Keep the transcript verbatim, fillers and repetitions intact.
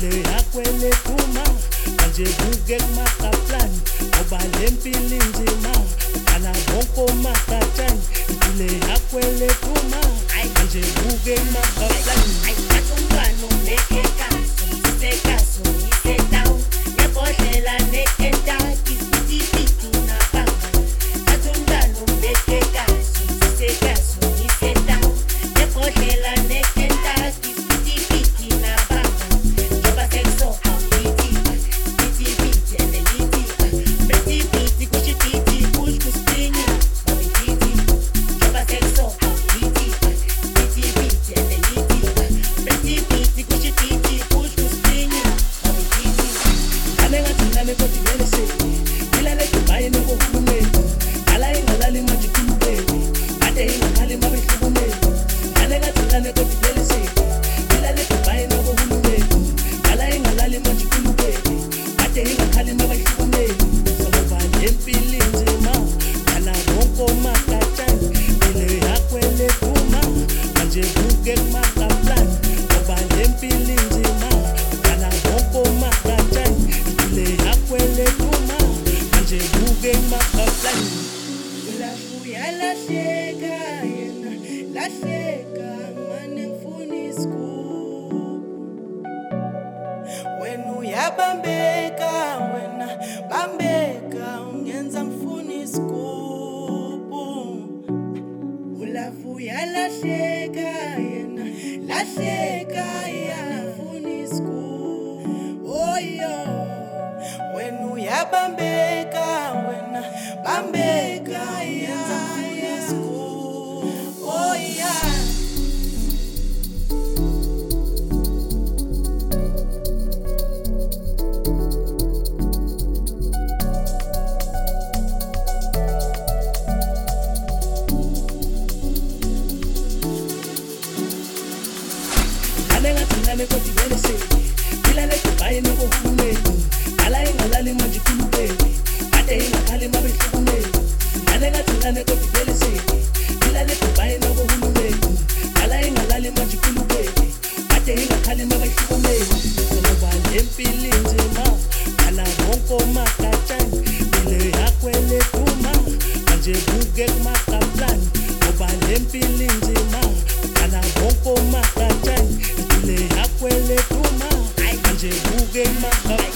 impilo yakho elephuma manje buke kumakaplan ngoba lempilo inzima ana bonke omakatshani impilo yakho elephuma manje buke kumakaplan umntwana umbekeka sisekaso isedawu nebhodlela nekentaki sitipiti nabanga athi umntwana umbekeka sisekaso isedawu nebhodlela nekentaki sitipiti nabanga njoba sekso awulithi sitipiti elelithi besipiti kushipiti kush kuspinyi babipiti njoba sekso awulithi sitipiti elelithi besipiti kushipiti kush kuspinyi babipiti alengathingane kodwa imelese ilale Dubai nokuhulumeni ala ingalali manje kulubeni ade ingakhali mabehlukumeni alengathingane kodwa imelese ilale Dubai nokuhulumeni ala ingalali manje kulubeni ade ingakhali mabehlukumeni ngoba lempilo inzima ana bonke omakatshani impilo yakho elephuma manje buke kumakaplan ngoba lempilo inzima ana bonke omakatshani impilo yakho elephuma manje buke kumakaplan ulafuya lahleka yena lahleka ngane ngifuna isikubu wena uyabambeka wena bambeka ungenza ngifuna isikubu ulafuya lahleka yena lahleka yana ngifuna isikubu oyo wena uyabambeka wena bambeka yenza ngifuna isikubu oya alengathingane kodwa imelese ilale Dubai nokuhulumeni ala ingalali manje kulubeni ade ingakhali mabehlukumeni alengathingane kodwa imelese ilale Dubai nokuhulumeni ala ingalali manje kulubeni ade ingakhali mabehlukumeni ngoba lempilo inzima ana bonke omakatshani impilo yakho elephuma manje buke kumakaplan ngoba lempilo inzima ana bonke omakatshani impilo yakho elephuma manje buke kumakaplan